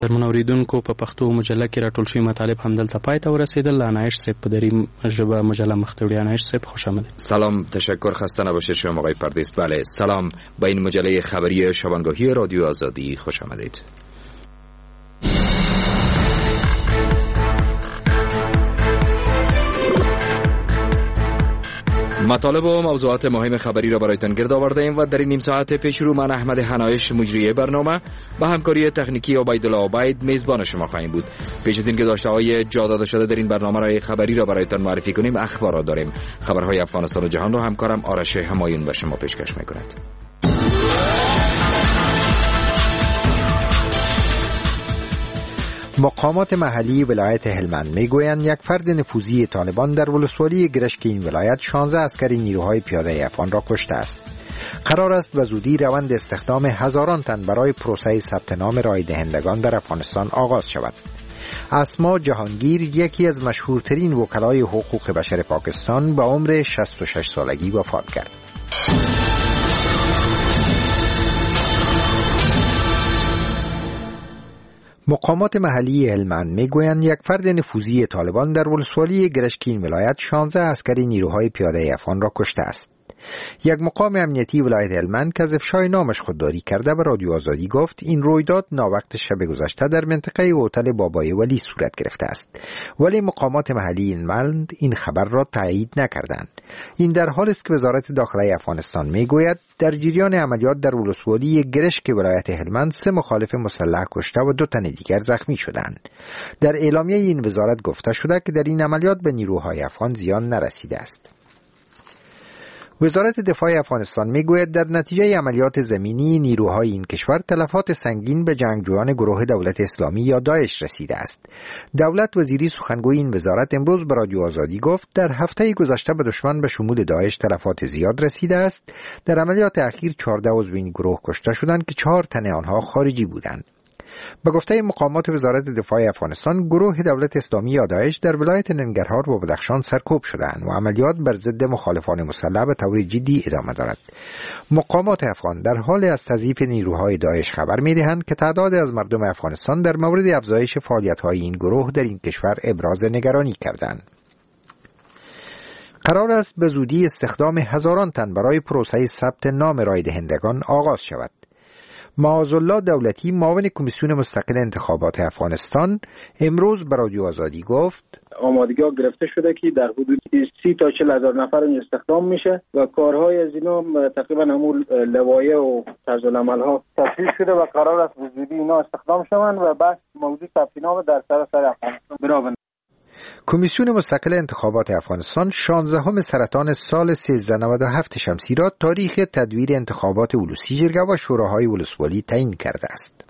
درمن اوریدونکو په پښتو مجله کې راټول شوی مطالب همدلته پای ته ورسیدل. انایش صاحب په دریم ژبه مجله مختوری. انایش صاحب خوش آمدید. سلام، تشکر. خسته نباشید شما آقای پردیس. بله سلام، به این مجله خبری شبانگاهی رادیو آزادی خوش آمدید. مطالب و موضوعات مهم خبری را برایتان گرد آورده ایم و در این نیم ساعت پیش رو من احمد حنایش مجری برنامه با همکاری تکنیکی عبیدالله عبید میزبان شما خواهیم بود. پیش از اینکه داشته‌های جا داده شده در این برنامه خبری را برایتان معرفی کنیم، اخبارات داریم. خبرهای افغانستان و جهان را همکارم آرش همایون به شما پیشکش می‌کند. مقامات محلی ولایت هلمند میگویند یک فرد نفوذی طالبان در ولسوالی گرشک این ولایت 16 عسکری نیروهای پیاده افغان را کشته است. قرار است به زودی روند استخدام هزاران تن برای پروسه ثبت نام رای دهندگان در افغانستان آغاز شود. اسما جهانگیر، یکی از مشهورترین وکلای حقوق بشر پاکستان، به عمر 66 سالگی وفات کرد. مقامات محلی هلمند میگویند یک فرد نفوذی طالبان در ولسوالی گرشک این ولایت 16 عسکری نیروهای پیاده افغان را کشته است. یک مقام امنیتی ولایت هلمند که از افشای نامش خودداری کرده به رادیو آزادی گفت این رویداد ناوقت شب گذشته در منطقه هتل بابای ولی صورت گرفته است، ولی مقامات محلی هلمند این خبر را تایید نکردند. این در حالی است که وزارت داخلی افغانستان میگوید در جریان عملیات در ولسوالی گرشک ولایت هلمند 3 مخالف مسلح کشته و 2 تن دیگر زخمی شدند. در اعلامیه این وزارت گفته شده که در این عملیات به نیروهای افغان زیان نرسیده است. وزارت دفاع افغانستان میگوید در نتیجه عملیات زمینی نیروهای این کشور تلفات سنگین به جنگجویان گروه دولت اسلامی یا داعش رسیده است. دولت وزیری سخنگوی این وزارت امروز به رادیو آزادی گفت در هفته گذشته به دشمن به شمول داعش تلفات زیاد رسیده است. در عملیات اخیر 14 عضو این گروه کشته شدند که 4 تن آنها خارجی بودند. به گفته مقامات وزارت دفاع افغانستان، گروه دولت اسلامی یا داعش در ولایت ننگرهار و بدخشان سرکوب شدند و عملیات بر ضد مخالفان مسلح به طور جدی ادامه دارد. مقامات افغان در حال از تضعیف نیروهای داعش خبر می‌دهند که تعداد از مردم افغانستان در مورد افزایش فعالیت‌های این گروه در این کشور ابراز نگرانی کردند. قرار است به زودی استخدام هزاران تن برای پروسه ثبت نام رای دهندگان آغاز شود. معاذالله دولتی، معاون کمیسیون مستقل انتخابات افغانستان، امروز به رادیو آزادی گفت آمادگی‌ها گرفته شده که در حدود 30 تا 40 هزار نفر استخدام میشه و کارهای از اینا تقریبا همون لوایح و طرز العمل‌ها تصویب شده و قرار است به زودی اینا استخدام شوند و بعد موضوع ثبت نام در سراسر افغانستان بروند. کمیسیون مستقل انتخابات افغانستان 16 سرطان سال 1397 شمسی را تاریخ تدویر انتخابات اولوسی جرگه و شوراهای ولسوالی تعیین کرده است.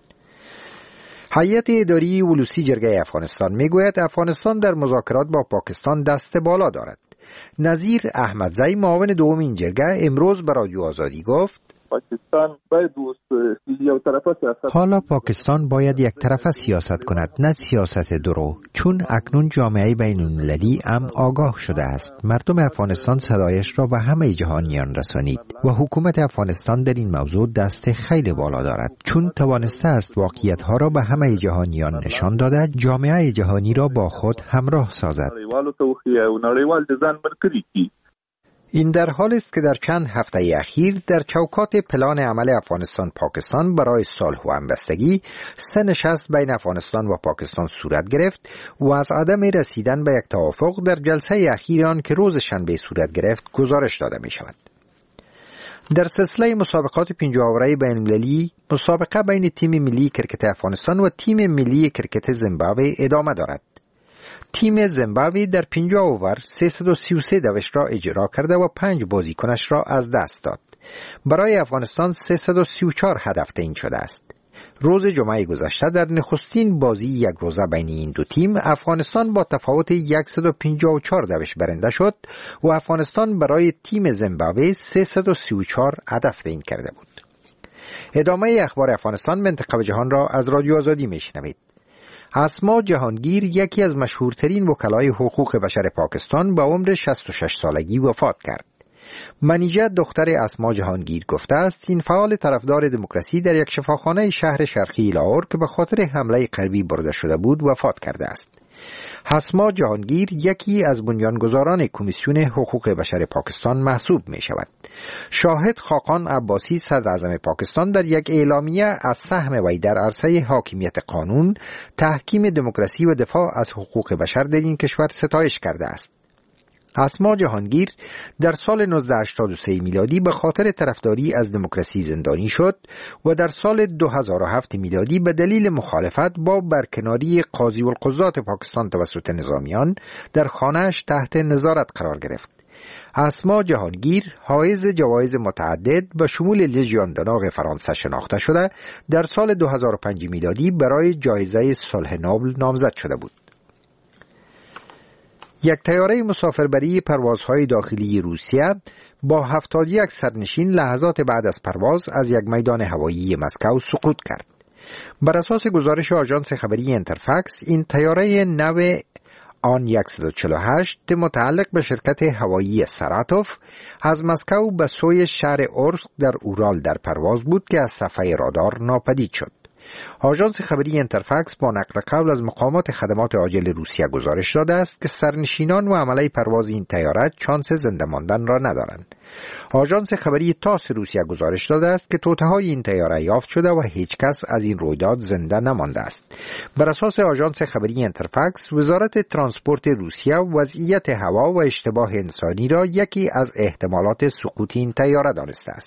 هیئت اداری اولوسی جرگه افغانستان میگوید افغانستان در مذاکرات با پاکستان دست بالا دارد. نظیر احمدزی، معاون دوم این جرگه، امروز به رادیو آزادی گفت حالا پاکستان باید یک طرفه سیاست کند، نه سیاست درو، چون اکنون جامعه بین المللی آگاه شده است. مردم افغانستان صدایش را به همه جهانیان رسانید و حکومت افغانستان در این موضوع دست خیلی بالا دارد، چون توانسته است واقعیت‌ها را به همه جهانیان نشان داده، جامعه جهانی را با خود همراه سازد. این در حالی است که در چند هفته اخیر در چوکات پلان عمل افغانستان پاکستان برای صلح و همبستگی 3 نشست بین افغانستان و پاکستان صورت گرفت و از عدم رسیدن به یک توافق در جلسه اخیر آن که روز شنبه صورت گرفت گزارش داده می شود. در سلسله مسابقات 50 اوره بین المللی، مسابقه بین تیم ملی کرکت افغانستان و تیم ملی کرکت زیمبابوه ادامه دارد. تیم زیمبابوه در 50 اوور 333 دوش را اجرا کرده و 5 بازیکنش را از دست داد. برای افغانستان 334 هدف تعیین شده است. روز جمعه گذشته در نخستین بازی یک روزه بین این دو تیم افغانستان با تفاوت 154 دوش برنده شد و افغانستان برای تیم زیمبابوه 334 هدف تعیین کرده بود. ادامه اخبار افغانستان منطقه و جهان را از رادیو آزادی میشنوید. اسما جهانگیر، یکی از مشهورترین وکلای حقوق بشر پاکستان، به عمر 66 سالگی وفات کرد. منیژه دختر اسما جهانگیر گفته است این فعال طرفدار دموکراسی در یک شفاخانه شهر شرقی لاهور که به خاطر حمله غربی برده شده بود وفات کرده است. اسما جهانگیر یکی از بنیانگذاران کمیسیون حقوق بشر پاکستان محسوب می شود. شاهد خاقان عباسی صدر اعظم پاکستان در یک اعلامیه از سهم وی در عرصه حاکمیت قانون، تحکیم دموکراسی و دفاع از حقوق بشر در این کشور ستایش کرده است. اسما جهانگیر در سال 1983 میلادی به خاطر طرفداری از دموکراسی زندانی شد و در سال 2007 میلادی به دلیل مخالفت با برکناری قاضی القضات پاکستان توسط نظامیان در خانه‌اش تحت نظارت قرار گرفت. اسما جهانگیر حائز جوایز متعدد به شمول لژیون دونور فرانسه شناخته شده در سال 2005 میلادی برای جایزه صلح نوبل نامزد شده بود. یک طیاره مسافربری پروازهای داخلی روسیه با 71 سرنشین لحظات بعد از پرواز از یک میدان هوایی مسکو سقوط کرد. بر اساس گزارش آژانس خبری اینترفکس این طیاره نو آن 148 متعلق به شرکت هوایی ساراتوف از مسکو به سوی شهر اورسک در اورال در پرواز بود که از صفحه رادار ناپدید شد. آژانس خبری اینترفکس با نقل قول از مقامات خدمات عاجل روسیه گزارش داده است که سرنشینان و عمله پرواز این طیاره چانس زنده ماندن را ندارند. آژانس خبری تاس روسیه گزارش داده است که توطئه‌های این طیاره یافت شده و هیچ کس از این رویداد زنده نمانده است. بر اساس آژانس خبری اینترفکس، وزارت ترانسپورت روسیه وضعیت هوا و اشتباه انسانی را یکی از احتمالات سقوط این طیاره دانسته است.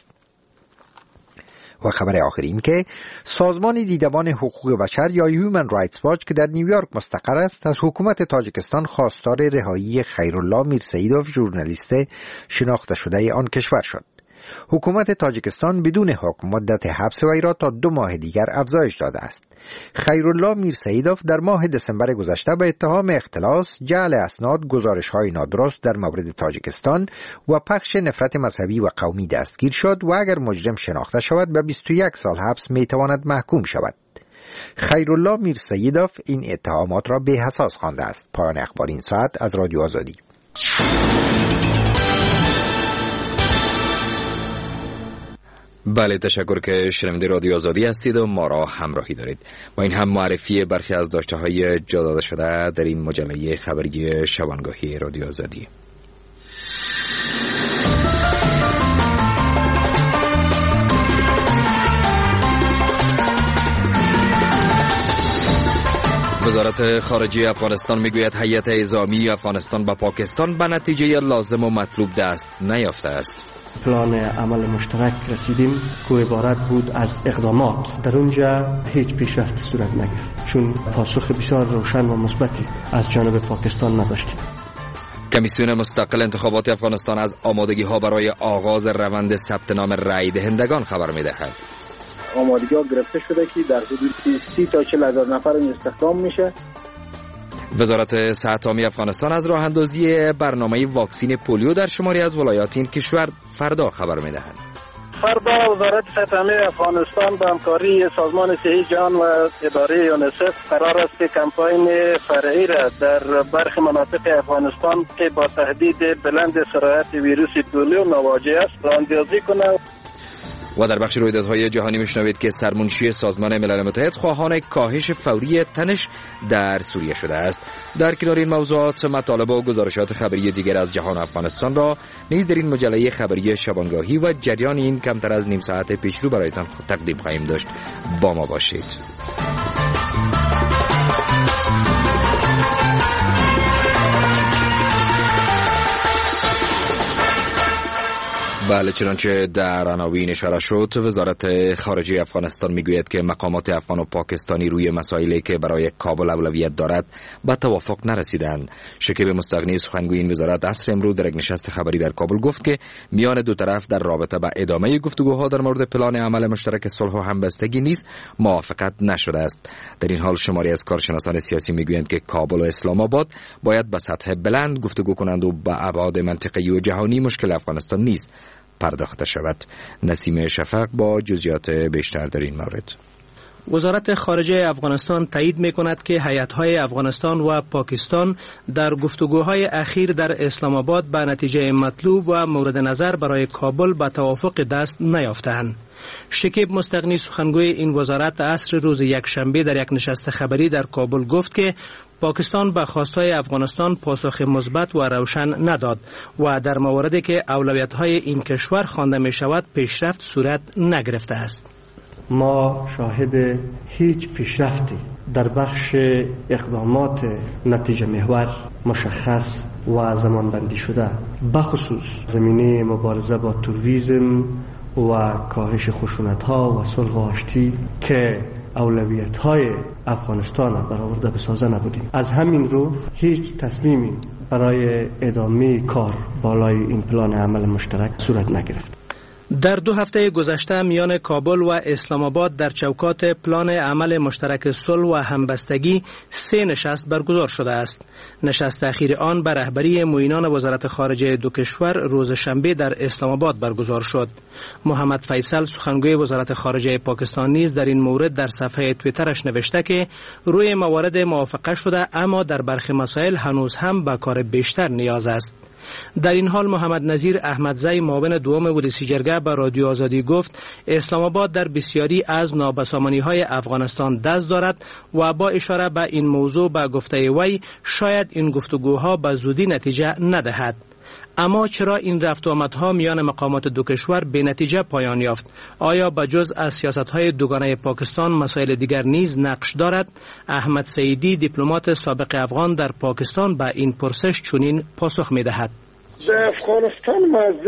و خبر آخر این که سازمان دیدبان حقوق بشر یا هیومن رایتس واچ که در نیویورک مستقر است از حکومت تاجیکستان خواستار رهایی خیرالله میرسیدوف ژورنالیست شناخته شده آن کشور شد. حکومت تاجیکستان بدون حکم مدت حبس وی را تا 2 ماه دیگر افزایش داده است. خیرالله میرسیدوف در ماه دسامبر گذشته به اتهام اختلاس، جعل اسناد، گزارش‌های نادرست در مورد تاجیکستان و پخش نفرت مذهبی و قومی دستگیر شد و اگر مجرم شناخته شود به 21 سال حبس میتواند محکوم شود. خیرالله میرسیدوف این اتهامات را بی‌اساس خوانده است. پایان اخبار این ساعت از رادیو آزادی. بله، تشکر که شنونده رادیو آزادی هستید و ما را همراهی دارید. با این هم معرفی برخی از داشته‌های جا داده شده در این مجله خبری شبانگاهی رادیو آزادی. وزارت خارجه افغانستان میگوید هیئت اعزامی افغانستان با پاکستان به نتیجه لازم و مطلوب دست نیافته است. پلان عمل مشترک رسیدیم که عبارت بود از اقدامات. در اونجا هیچ پیشرفت صورت نگرفت چون پاسخ بسیار روشن و مثبتی از جانب پاکستان نداشتیم. کمیسیون مستقل انتخابات افغانستان از آمادگی‌ها برای آغاز روند ثبت نام رای دهندگان خبر می‌دهد. آمادگی‌ها گرفته شده که در حدود 30 تا 40 هزار نفر استخدام میشه. وزارت صحت عامه افغانستان از راه اندازی برنامه واکسین پولیو در شماری از ولایات این کشور فردا خبر می‌دهد. فردا وزارت صحت عامه افغانستان با همکاری سازمان صحی جهان و اداره یونیسف قرار است که کمپاین فرعی را در برخی مناطق افغانستان که با تهدید بلند سرایت ویروس پولیو مواجه است راهاندازی کند. و در بخش رویدادهای جهانی میشنوید که سرمنشی سازمان ملل متحد خواهان کاهش فوری تنش در سوریه شده است. در کنار این موضوعات مطالب و گزارشات خبری دیگر از جهان افغانستان را نیز در این مجله خبری شبانگاهی و جریان این کمتر از نیم ساعت پیشرو برایتان تقدیم خواهیم داشت. با ما باشید. بله، چنانچه در عناوین اشاره شد، وزارت خارجه افغانستان میگوید که مقامات افغان و پاکستانی روی مسائلی که برای کابل اولویت دارد به توافق نرسیدند. شکیب مستغنی سخنگوی این وزارت عصر امروز در یک نشست خبری در کابل گفت که میان دو طرف در رابطه با ادامه گفتگوها در مورد پلان عمل مشترک صلح و همبستگی نیز موافقت نشده است. در این حال شماری از کارشناسان سیاسی میگویند که کابل و اسلام آباد باید به سطح بلند گفتگو کنند و به ابعاد منطقه‌ای و جهانی مشکل افغانستان نیز پرداخته شود. نسیم شفق با جزئیات بیشتر در این مورد. وزارت خارجه افغانستان تایید می‌کند که هیئت‌های افغانستان و پاکستان در گفتگوهای اخیر در اسلام آباد به نتیجه مطلوب و مورد نظر برای کابل به توافق دست نیافتند. شکیب مستغنی سخنگوی این وزارت عصر روز یکشنبه در یک نشست خبری در کابل گفت که پاکستان به خواستهای افغانستان پاسخ مثبت و روشن نداد و در مواردی که اولویت‌های این کشور خوانده می‌شود پیشرفت صورت نگرفته است. ما شاهد هیچ پیشرفتی در بخش اقدامات نتیجه محور مشخص و زمانبندی شده بخصوص زمینه مبارزه با تروریسم و کاهش خشونت‌ها و صلح و آشتی که اولویت‌های افغانستان برآورده بسازه نبودیم. از همین رو هیچ تصمیمی برای ادامه کار بالای این پلان عمل مشترک صورت نگرفت. در 2 هفته گذشته میان کابل و اسلام آباد در چوکات پلان عمل مشترک صلح و همبستگی 3 نشست برگزار شده است. نشست اخیر آن به رهبری معینان وزارت خارجه دو کشور روز شنبه در اسلام آباد برگزار شد. محمد فیصل سخنگوی وزارت خارجه پاکستان نیز در این مورد در صفحه توییترش نوشته که روی موارد موافقه شده اما در برخی مسائل هنوز هم به کار بیشتر نیاز است. در این حال محمد نظیر احمدزی معاون دوم ولسی جرگه به رادیو آزادی گفت اسلام آباد در بسیاری از نابسامانی‌های افغانستان دست دارد و با اشاره به این موضوع به گفته وی شاید این گفتگوها به زودی نتیجه ندهد. اما چرا این رفت و آمدها میان مقامات دو کشور به نتیجه پایان یافت؟ آیا بجز از سیاست‌های دوگانه پاکستان مسائل دیگر نیز نقش دارد؟ احمد سعیدی دیپلمات سابق افغان در پاکستان به این پرسش چنین پاسخ می‌دهد. افغانستان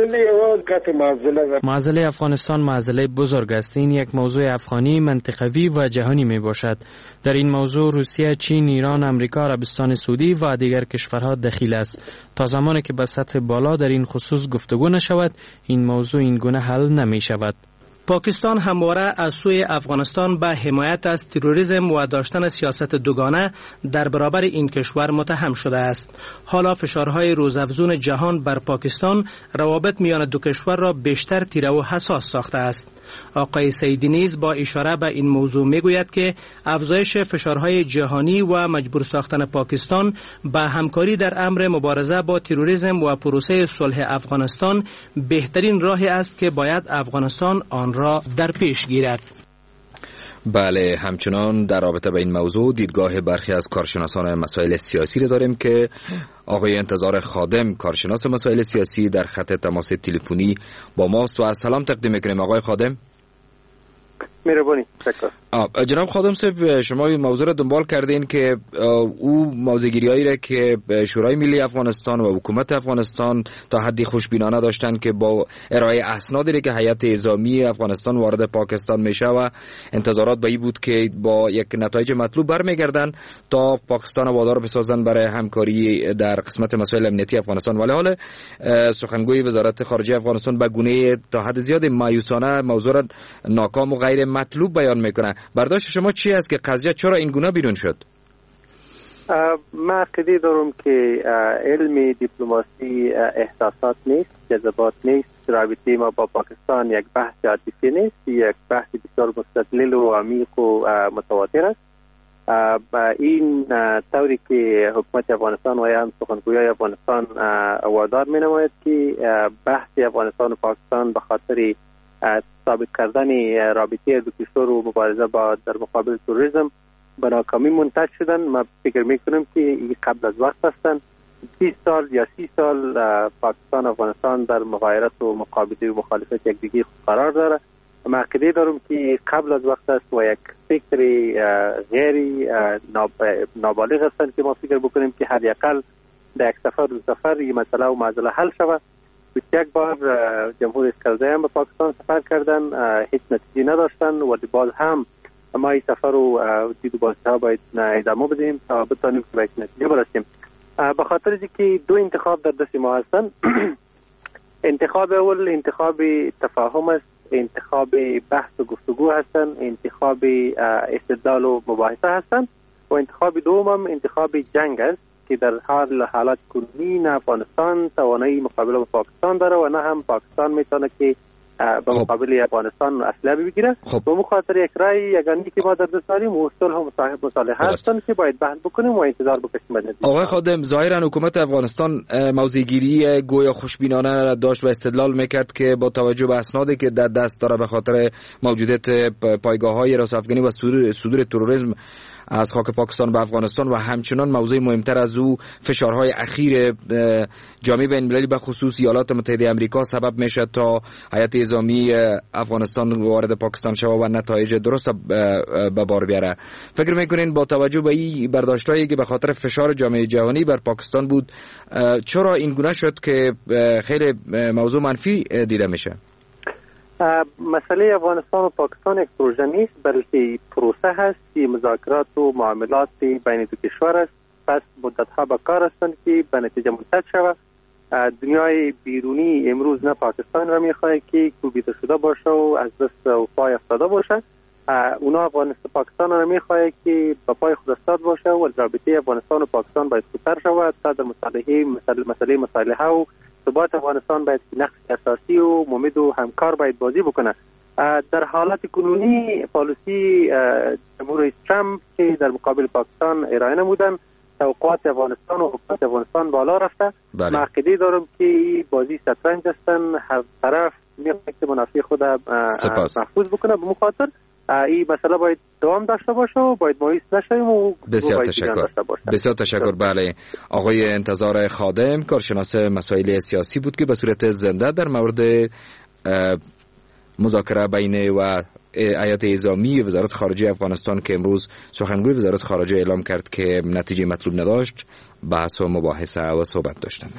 معضله افغانستان معضله بزرگ است. این یک موضوع افغانی، منطقوی و جهانی می باشد. در این موضوع روسیه، چین، ایران، امریکا، عربستان سعودی و دیگر کشورها دخیل است. تا زمانی که به سطح بالا در این خصوص گفتگو نشود، این موضوع این گونه حل نمی شود. پاکستان همواره از سوی افغانستان به حمایت از تروریسم و داشتن سیاست دوگانه در برابر این کشور متهم شده است. حالا فشارهای روزافزون جهان بر پاکستان روابط میان دو کشور را بیشتر تیره و حساس ساخته است. آقای سعیدی نیز با اشاره به این موضوع میگوید که افزایش فشارهای جهانی و مجبور ساختن پاکستان به همکاری در امر مبارزه با تروریسم و پروسه صلح افغانستان بهترین راهی است که باید افغانستان آن را در پیش گیرد. بله، همچنان در رابطه به این موضوع دیدگاه برخی از کارشناسان مسائل سیاسی را داریم که آقای انتظار خادم، کارشناس مسائل سیاسی، در خط تماس تلفنی با ماست و از سلام تقدیم می‌کنیم. آقای خادم مهربانی. جناب خادم صاحب، شما این موضوع را دنبال کردین که او موضع‌گیری‌هایی را که شورای ملی افغانستان و حکومت افغانستان تا حدی خوشبینانه داشتن که با ارائه اسنادی که هیئت اعزامی افغانستان وارد پاکستان میشه و انتظارات به این بود که با یک نتایج مطلوب برمیگردن تا پاکستان وادار بسازن برای همکاری در قسمت مسائل امنیتی افغانستان، ولی حال سخنگوی وزارت خارجه افغانستان به گونه تا حد زیاد مایوسانه موضوع را ناکام و غیر مطلوب بیان میکنه. برداشت شما چی است که قضیه چرا این گونه بیرون شد؟ من عقیده دارم که علم دیپلماسی احساسات نیست، جذبات نیست. رابطه ما با پاکستان یک بحث عاطفی نیست، یک بحث بسیار مستدل و عمیق و متواتر است. این طوری که حکومت افغانستان و هم سخنگویان افغانستان وادار می نماید که بحث افغانستان و پاکستان به خاطر ثابت کردن رابطه دو کشور و مبارزه با در مقابل تروریسم به ناکامی منتج شدن. من فکر میکنم که این قبل از وقت هستند. 20 سال یا 30 سال پاکستان و افغانستان در مغایرت و مقابله و مخالفت یکدیگر قرار داره. من عقیده دارم که قبل از وقت است و یک فکر غیر نابالغ هستند که ما فکر بکنیم که هر یکل در یک سفر دو سفر این مسئله و معضله حل شود. یک بار جمهوری اسکندری هم به پاکستان سفر کردن، هیچ نتیجه نداشتن و باز هم ما این سفر و دید و بازدیدها باید ادامه بدیم تا بتانیم که به یک نتیجه برسیم. به خاطر که دو انتخاب در دست ما هستن. انتخاب اول انتخاب تفاهم است، انتخاب بحث و گفتگو هستن، انتخاب استدلال و مباحثه هستن و انتخاب دوم هم انتخاب جنگ است که در حالات کنونی نه افغانستان توانایی مقابله با پاکستان داره و نه هم پاکستان میتونه که به مقابل افغانستان اسلحه بگیره. به مخاطر یک رای یگانه‌ای که ما در دست داریم و صلح و مصالحه هستن که باید بحث بکنیم و انتظار بکشیم. آقای خادم، ظاهرا حکومت افغانستان موضع‌گیری گویا خوشبینانه داشت و استدلال میکرد که با توجه به اسنادی که در دست داره به خاطر موجودیت پایگاه‌های حراس افغانی و صدور تروریسم از خاک پاکستان به افغانستان و همچنان موضوع مهمتر از او فشارهای اخیر جامعه بین‌المللی به خصوص ایالات متحده آمریکا سبب میشه تا هیئت نظامی افغانستان وارد پاکستان شود و نتایج درست به بار بیاره. فکر میکنین با توجه به این برداشتایی که به خاطر فشار جامعه جهانی بر پاکستان بود چرا این گونه شد که خیلی موضوع منفی دیده میشه؟ مسئله افغانستان و پاکستان یک پروژه نیست، بلکه پروسه هست که مذاکرات و معاملات بین دو کشور است. پس مدت‌ها به کار هستند که به نتیجه منتهی شود. دنیای بیرونی امروز نه پاکستان را می‌خواهد که کوبیده شده باشه و از دست و پای افتاده باشه. اونا افغانستان پاکستان را می‌خواهد که به پای خود استاد باشه و رابطه افغانستان و پاکستان باید خوبتر شود تا در مسئله مصالحه و ثبات افغانستان باید نقش اساسی و ممد و همکار باید بازی بکنه. در حالت کنونی پالیسی جمهوری ترامپ که در مقابل پاکستان ارائه نمودن، توقعات افغانستان و حکومت افغانستان بالا رفته. من عقیده دارم که بازی شطرنج هستن، هر طرف میخواد که منافع خود محفوظ بکنه. به مخاطر این مسئله باید دوام داشته باشه و باید مایوس نشویم و بسیار تشکر. بسیار تشکر. بله، آقای انتظار خادم کارشناس مسائل سیاسی بود که به صورت زنده در مورد مذاکره بین و هیئت نظامی وزارت خارجه افغانستان که امروز سخنگوی وزارت خارجه اعلام کرد که نتیجه مطلوب نداشت بحث و مباحثه و صحبت داشتند.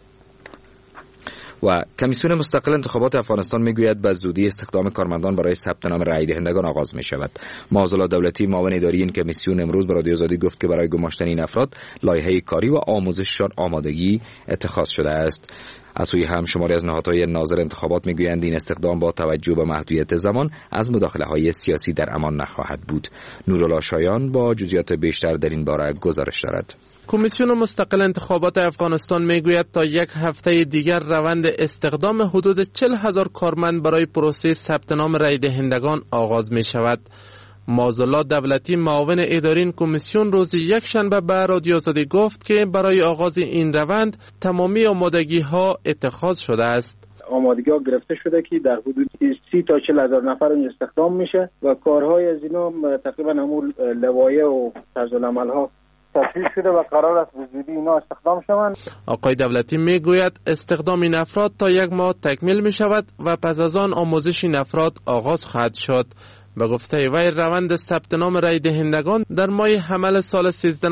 و کمیسیون مستقل انتخابات افغانستان میگوید به زودی استخدام کارمندان برای ثبت نام رای دهندگان آغاز می شود. معاذالله دولتی معاون اداری این کمیسیون امروز به رادیو آزادی گفت که برای گماشتن این افراد لایحه کاری و آموزششان آمادگی اتخاذ شده است. از سوی هم شماری از نهادهای ناظر انتخابات میگویند این استخدام با توجه به محدودیت زمان از مداخله‌های سیاسی در امان نخواهد بود. نورالله شایان با جزئیات بیشتر در این باره گزارش دارد. کمیسیون مستقل انتخابات افغانستان میگوید تا یک هفته دیگر روند استخدام حدود 40,000 کارمند برای پروسه ثبت نام رای دهندگان آغاز می شود. معاذالله دولتی معاون اداری این کمیسیون روز یکشنبه به رادیو آزادی گفت که برای آغاز این روند تمامی آمادگی ها اتخاذ شده است. آمادگی ها گرفته شده که در حدود 30 تا 40,000 نفر استخدام میشه و کارهای از اینا تقریبا همون لوایح و طرزالعمل ها تصویب شده و قرار است به زودی اینا استخدام شوند. آقای دولتی میگوید استخدام این افراد تا 1 ماه تکمیل می شود و پس از آن آموزش این افراد آغاز خواهد شد. به گفته وی روند ثبت نام رای دهندگان در ماه حمل سال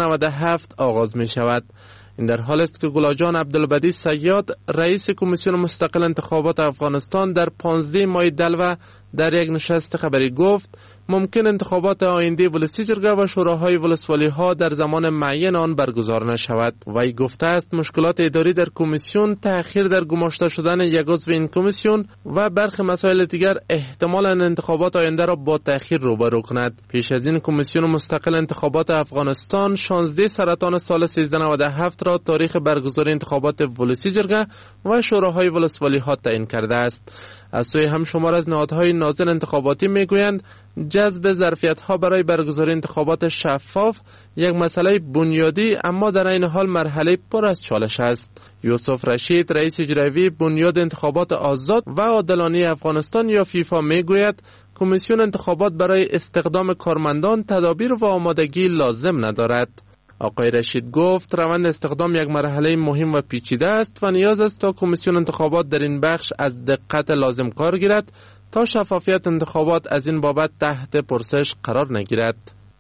1397 آغاز می شود. این در حال است که گلاجان عبدالبدی صیاد رئیس کمیسیون مستقل انتخابات افغانستان در 15 ماه دلو در یک نشست خبری گفت ممکن انتخابات آینده ولسی جرگه و شوراهای ولسوالی ها در زمان معین آن برگزار نشود. وی گفته است مشکلات اداری در کمیسیون، تأخیر در گماشته شدن یک عضو این کمیسیون و برخی مسائل دیگر احتمالاً انتخابات آینده را با تأخیر روبرو کند. پیش از این کمیسیون مستقل انتخابات افغانستان 16 سرطان سال 1397 را تاریخ برگزاری انتخابات ولسی جرگه و شوراهای ولسوالی ها تعیین کرده است. از سوی هم شمار از نهادهای ناظر انتخاباتی میگویند جذب ظرفیت‌ها برای برگزاری انتخابات شفاف یک مسئله بنیادی اما در این حال مرحله پر از چالش است. یوسف رشید رئیس اجرایی بنیاد انتخابات آزاد و عادلانه افغانستان یا فیفا میگوید کمیسیون انتخابات برای استخدام کارمندان تدابیر و آمادگی لازم ندارد. آقای رشید گفت روند استخدام یک مرحله مهم و پیچیده است و نیاز است تا کمیسیون انتخابات در این بخش از دقت لازم کار گیرد تا شفافیت انتخابات از این بابت تحت پرسش قرار نگیرد.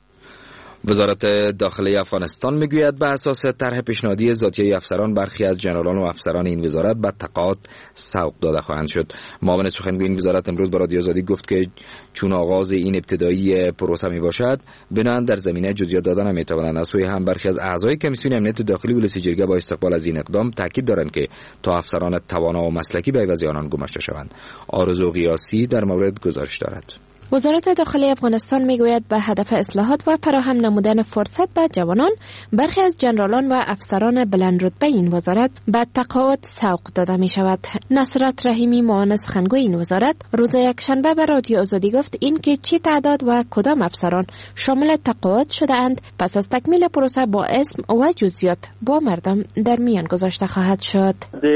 وزارت داخلی افغانستان میگوید به اساس طرح پیشنهادی ذاتیه افسران برخی از جنرالان و افسران این وزارت به تقاعد سوق داده خواهند شد. معاون سخنگوی این وزارت امروز به رادیو آزادی گفت که چون آغاز این ابتدایی پروسه می باشد بنابراین در زمینه جزئیات دادن نمیتوانند. از سوی هم برخی از اعضای کمیسیون امنیت داخلی ولسی جرگه با استقبال از این اقدام تاکید دارند که تا افسران توانا و مسلکی به عوض آنان گماشته شوند. آرزو قیاسی در مورد گزارش دارد. وزارت داخلی افغانستان میگوید به هدف اصلاحات و فراهم نمودن فرصت به جوانان، برخی از جنرالان و افسران بلند رتبه این وزارت به تقاعد سوق داده می شود. نصرت رحیمی، معاون سخنگوی این وزارت، روز یکشنبه به رادیو آزادی گفت اینکه چه تعداد و کدام افسران شامل تقاعد شده اند پس از تکمیل پروسه با اسم و جزئیات با مردم در میان گذاشته خواهد شد.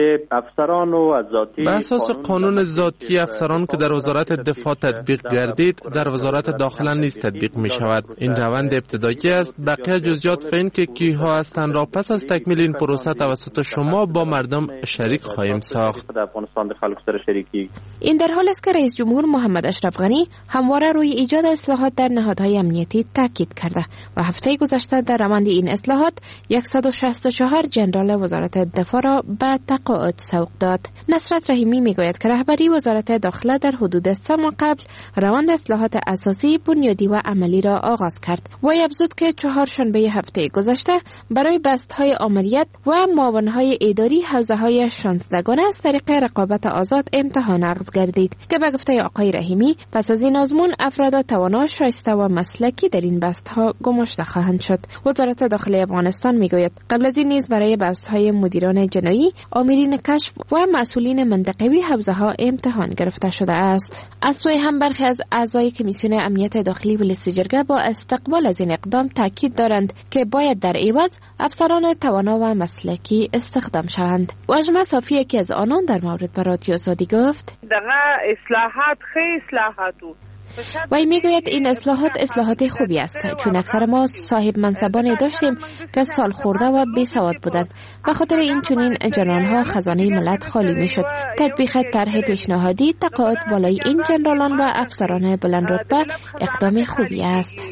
به اساس قانون ذاتی افسران که در وزارت دفاع تطبیق گردید در وزارت داخله نیز تطبیق می شود. این روند ابتدایی است. بقیه جزئیات فین که کیها هستند را پس از تکمیل این پروسه توسط شما با مردم شریک خواهیم ساخت. این در حال است که رئیس جمهور محمد اشرف غنی همواره روی ایجاد اصلاحات در نهادهای امنیتی تاکید کرده و هفته گذشته در روند این اصلاحات 164 جنرال وزارت دفاع را به تقاعد سوق داد. نصرت رحیمی میگوید که رهبری وزارت داخله در حدود 3 ماه قبل روند اصلاحات اساسی، بنیادی و عملی را آغاز کرد و افزود که چهارشنبه هفته گذشته برای بست‌های آمریت و معاون‌های اداری حوزه‌های 16 گانه از طریق رقابت آزاد امتحان عقد گردید که به گفته آقای رحیمی پس از این آزمون افراد توانا، شایسته و مسلکی در این بست‌ها گماشته خواهند شد. وزارت داخلی افغانستان میگوید قبل از این نیز برای بست‌های مدیران جنایی، آمرین کشف و مسئولین منطقوی حوزه‌ها امتحان گرفته شده است. از سوی هم برخی از اعضای کمیسیون امنیت داخلی ولسیجرگه با استقبال از این اقدام تاکید دارند که باید در عوض افسران توانا و مسلکی استخدام شوند. واژمه صافی یکی از آنان در مورد به رادیو آزادی گفت اصلاحات خیلی اصلاحاتو وی میگوید این اصلاحات خوبی است، چون اکثر ما صاحب منصبانی داشتیم که سال خورده و بی سواد بودند. به خاطر این چنین جنرال‌ها خزانه ملت خالی میشد. تطبیق طرح پیشنهادی تقاعد بالای این جنرالان و افسران بلند رتبه اقدام خوبی است.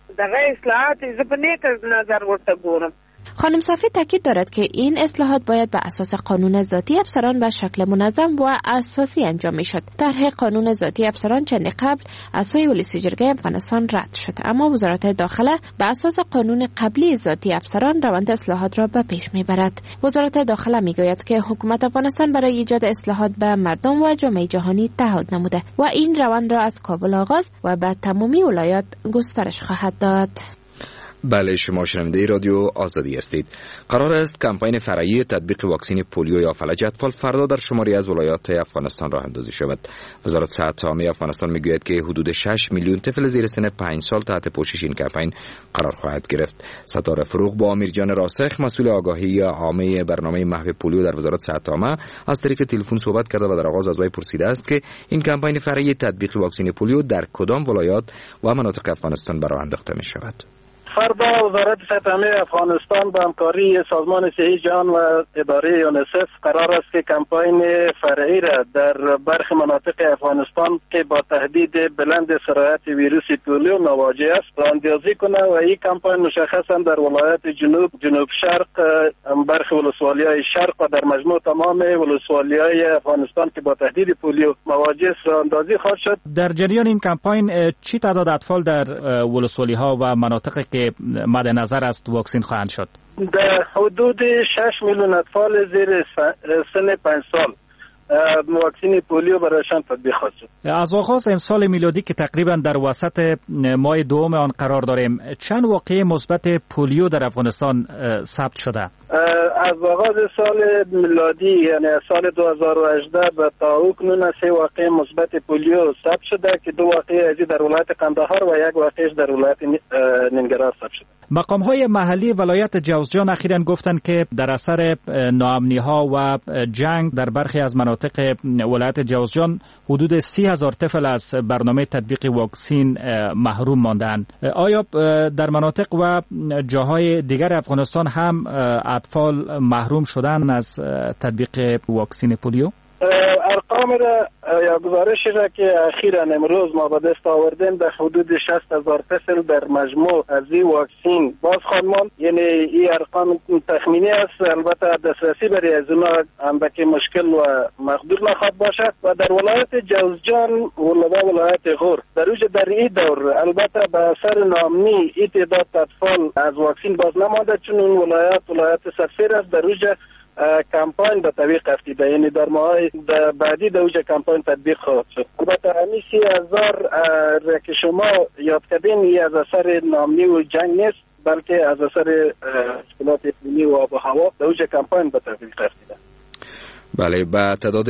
خانم صافی تاکید دارد که این اصلاحات باید به اساس قانون ذاتی افسران به شکل منظم و اساسی انجام میشد. طرح قانون ذاتی افسران چندی قبل از سوی ولسیجرگه افغانستان رد شد، اما وزارت داخله به اساس قانون قبلی ذاتی افسران روند اصلاحات را به پیش میبرد. وزارت داخله میگوید که حکومت افغانستان برای ایجاد اصلاحات به مردم و جامعه جهانی تعهد نموده و این روند را از کابل آغاز و به تمامی ولایات گسترش خواهد داد. بله، شما شنونده رادیو آزادی هستید. قرار است کمپین فرعی تطبیق واکسن پولیو یا فلج اطفال فردا در شماری از ولایات افغانستان راه اندازی شود. وزارت صحت عامه افغانستان میگوید که حدود 6 میلیون طفل زیر سن 5 سال تحت پوشش این کمپین قرار خواهد گرفت. ستاره فروغ با امیرجان راسخ، مسئول آگاهی عامه برنامه محو پولیو در وزارت صحت عامه، از طریق تلفن صحبت کرده و در آغاز از وی پرسیده است که این کمپین فرعی تطبیق واکسن پولیو در کدام ولایات و مناطق افغانستان برآورده انداخته می شود. فردا وزارت صحت عامه افغانستان با همکاری سازمان صحی جهان و اداره یونیسف قرار است که کمپین فرعی را در برخی مناطق افغانستان که با تهدید بلند سرایت ویروس پولیو مواجه است راهاندازی کنه و این کمپین مشخصا در ولایت جنوب شرق، برخی ولسوالی‌های شرق و در مجموع تمام ولسوالی‌های افغانستان که با تهدید پولیو مواجه است راهاندازی خواهد شد. در جریان این کمپین چی تعداد اطفال در ولسوالی‌ها و مناطقی که مد نظر است واکسین خواهند شد؟ در حدود 6 میلیون اطفال زیر سن 5 سال واکسن پولیو برایشان تطبیق خواهد شد. از آغاز امسال میلادی که تقریبا در وسط ماه دوم آن قرار داریم، چند واقعه مثبت پولیو در افغانستان ثبت شده؟ از آغاز سال میلادی یعنی از سال 2018 به تا اکنون 3 واقعه مثبت پولیو ثبت شده که 2 واقعه از در ولایت قندهار و 1 واقعه در ولایت ننگرهار ثبت شده. مقام‌های محلی ولایت جوزجان اخیراً گفتند که در اثر ناامنی‌ها و جنگ در برخی از مناطق ولایت جوزجان حدود 30,000 طفل از برنامه تطبیق واکسن محروم ماندند. آیا در مناطق و جاهای دیگر افغانستان هم اطفال محروم شدن از تطبیق واکسن پولیو؟ ارقام را یا گزارشی را که اخیراً امروز ما به دست آوردیم در حدود 60,000 طفل در مجموع از این واکسن باز خواهد ماند. یعنی این ارقام تخمینی است، البته دسترسی برای از اونا اندکی مشکل و مقدور نخواهد باشد. و در ولایت جوزجان و ولایت غور در این دور البته به اثر ناامنی این تعداد اطفال از واکسن باز نمانده، چون این ولایت سرسیر است. در کمپاین به تطبیق افتیده، یعنی در ماهای بعدی در اوج کمپاین تطبیق خواهد شد. البته همین 30,000 را که شما یاد کردین از اثر ناامنی و جنگ نیست، بلکه از اثر مشکلات اقلیمی و آب و هوا در اوج کمپاین به تطبیق افتیده. بله، با تعداد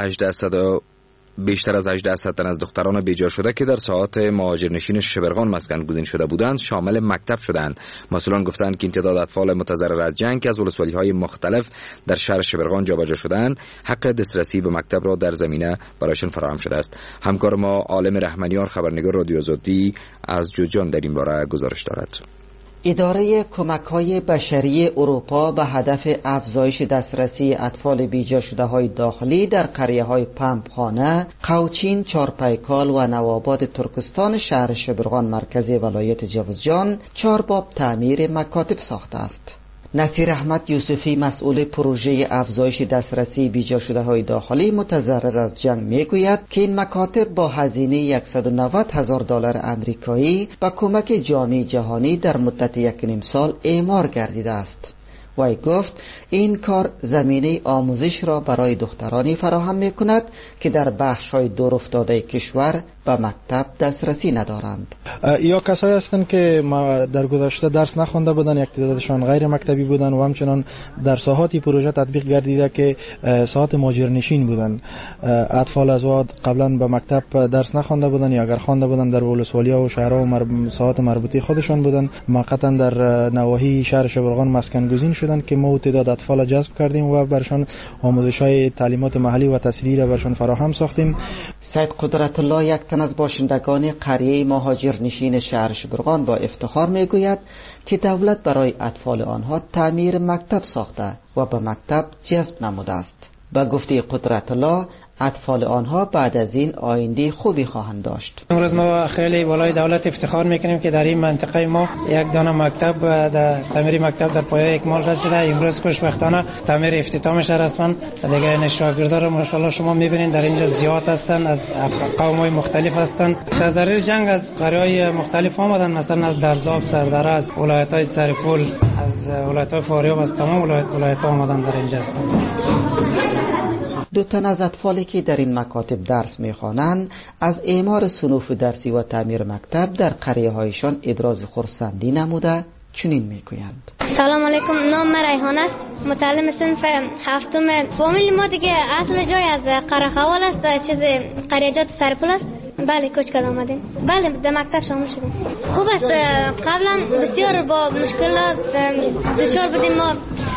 بیشتر از 1800 تن از دختران بیجا شده که در ساحات مهاجرنشین شبرغان مسکن گزین شده بودند شامل مکتب شدند. مسئولان گفتند که این تعداد اطفال متضرر از جنگ که از ولسوالی‌های مختلف در شهر شبرغان جابجا شدند حق دسترسی به مکتب را در زمینه برایشان فراهم شده است. همکار ما عالم رحمانیان خبرنگار رادیو آزادی از جوجان در این باره گزارش دارد. اداره کمک‌های بشری اروپا به هدف افزایش دسترسی اطفال بیجا شده‌های داخلی در قریه‌های پمپخانه، قوچین، چارپیکال و نوآباد ترکستان شهر شبرغان مرکزی ولایت جوزجان 4 باب تعمیر مکاتب ساخته است. نصیر احمد یوسفی مسئول پروژه افزایش دسترسی بیجا شده‌های داخلی متضرر از جنگ میگوید که این مکاتب با هزینه $190,000 آمریکایی با کمک جامعه جهانی در مدت 1.5 سال اعمار گردیده است. وی گفت این کار زمینه آموزش را برای دخترانی فراهم می‌کند که در بخش‌های دور افتاده کشور به مکتب دسترسی ندارند. یا کسایی هستند که در گذشته درس نخوانده بودند، یک تعدادشان غیر مکتبی بودند و همچنان در ساحاتی پروژه تطبیق گردیده که ساحات مهاجرنشین بودند. اطفال از واد قبلا به مکتب درس نخوانده بودند یا اگر خوانده بودند در ولسوالی‌ها و شهرها و ساحات مربوطه خودشان بودند، موقتا در نواحی شهر شبرغان مسکن گزین شدند که ما تعداد اطفال جذب کردیم و برشان آموزش‌های تعلیمات محلی و تحصیلی را برشان فراهم ساختیم. سید قدرت الله یک تن از باشندگان قریه مهاجرنشین شهر شبرغان با افتخار میگوید که دولت برای اطفال آنها تعمیر مکتب ساخته و به مکتب جذب نموده است. با گفته قدرت الله اطفال آنها بعد از این آینده خوبی خواهند داشت. امروز ما خیلی بالای دولت افتخار میکنیم که در این منطقه ما یک دانه مکتب در تعمیر مکتب در پایه اکمال رسیده. امروز خوشبختانه تعمیر افتتاحش رسما دیگه شاگردان رو ماشاءالله شما میبینید در اینجا زیاد هستند، از قوم‌های مختلف هستند. تضرر جنگ از قریه‌های مختلف آمدن، مثلا از درزاب، سردره، از ولایت‌های سرپول، از ولایت‌های فاریاب، از تمام ولایت‌ها آمدن در اینجا هستند. 2 تن از اطفالی که در این مکاتب درس میخوانند از اعمار صنوف درسی و تعمیر مکتب در قریه هایشان ابراز خرسندی نموده چنین میگویند. سلام علیکم، نام من ریحان است، متعلم صنف 7. فامیل ما دیگه اصل جای از قرخوال است، چیز قریجات سرپل است. بله کوچکد آمدیم. بله در مکتب شامل شدیم. خوب است. قبلا بسیار با مشکلات دچار بودیم ما.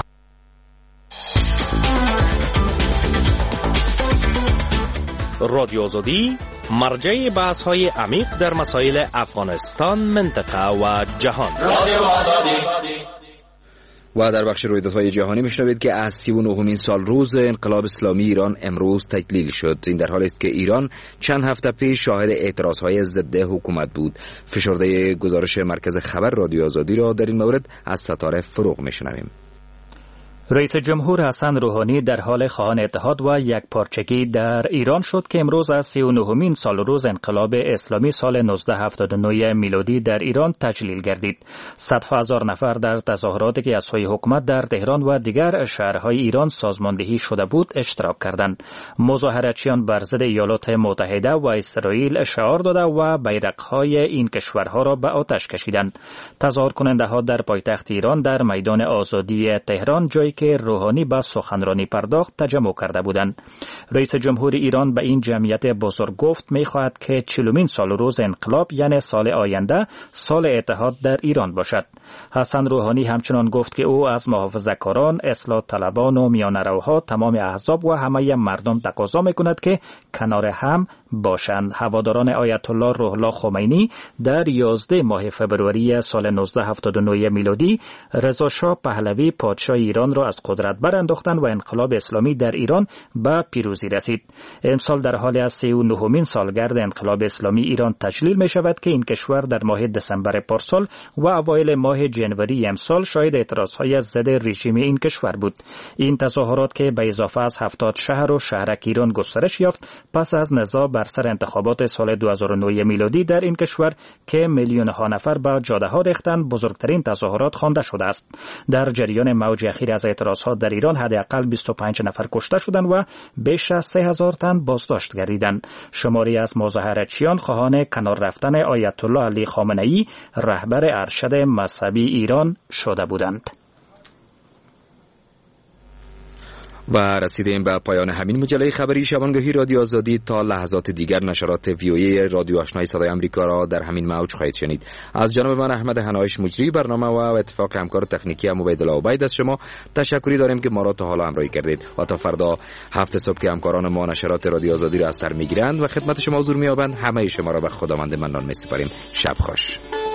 رادیو آزادی مرجع بحث‌های عمیق در مسائل افغانستان، منطقه و جهان. رادیو آزادی. و در بخش رویدادهای جهانی میشنوید که از 39مین سال روز انقلاب اسلامی ایران امروز تکلیل شد. این در حالی است که ایران چند هفته پیش شاهد اعتراضهای ضد حکومت بود. فشرده گزارش مرکز خبر رادیو آزادی را در این مورد از ستاره فروغ میشنویم. رئیس جمهور حسن روحانی در حال خواهان اتحاد و یکپارچگی در ایران شد که امروز از 39مین سال روز انقلاب اسلامی سال 1979 میلادی در ایران تجلیل گردید. صدها هزار نفر در تظاهراتی که از سوی حکومت در تهران و دیگر شهرهای ایران سازماندهی شده بود اشتراک کردند. مظاهراتچیان بر ضد ایالات متحده و اسرائیل شعار داده و بیرقهای این کشورها را به آتش کشیدند. تظاهر کننده ها در پایتخت ایران در میدان آزادی تهران جایی که روحانی به سخنرانی پرداخت تجمع کرده بودند. رئیس جمهور ایران به این جمعیت بزرگ گفت می‌خواهد که 40مین سال روز انقلاب یعنی سال آینده سال اتحاد در ایران باشد. حسن روحانی همچنان گفت که او از محافظه‌کاران، اصلاح طلبان و میانه‌روها، تمام احزاب و همه مردم تقاضا می‌کند که کنار هم باشند. هواداران آیت الله روح الله خمینی در 11 ماه فبروری سال 1979 میلادی رضا شاه پهلوی پادشاه ایران را از قدرت برانداختند و انقلاب اسلامی در ایران به پیروزی رسید. امسال در حال از 39مین سالگرد انقلاب اسلامی ایران تجلیل می شود که این کشور در ماه دسامبر پارسال و اوایل ماه ماه جنوری امسال شاهد اعتراضهای ضد رژیم این کشور بود. این تظاهرات که به اضافه از 70 شهر و شهرک ایران گسترش یافت پس از نزاع بر سر انتخابات سال 2009 میلادی در این کشور که میلیون‌ها نفر به جاده‌ها ریختند بزرگترین تظاهرات خوانده شده است. در جریان موج اخیر از اعتراضات در ایران حداقل 25 نفر کشته شدند و بیش از 3000 تن بازداشت گردیدند. شماری از مظاهراتچیان خواهان کنار رفتن آیت الله علی خامنه‌ای رهبر ارشد مذهبی ایران شده بودند. و رسیدیم به پایان همین مجله خبری شبانگاهی رادیو آزادی. تا لحظات دیگر نشرات وی رادیو آشنای صدای آمریکا را در همین موج خواهید شنید. از جانب من احمد هنایش مجری برنامه و اتفاق همکار تکنیکی عبیدالله عبید از شما تشکری داریم که ما را تا حالا همراهی کردید و تا فردا 7 صبح که همکاران ما نشرات رادیو آزادی را از سر میگیرند و خدمت شما حضور مییابند همه شما را به خداوند منان میسپاریم. شب خوش.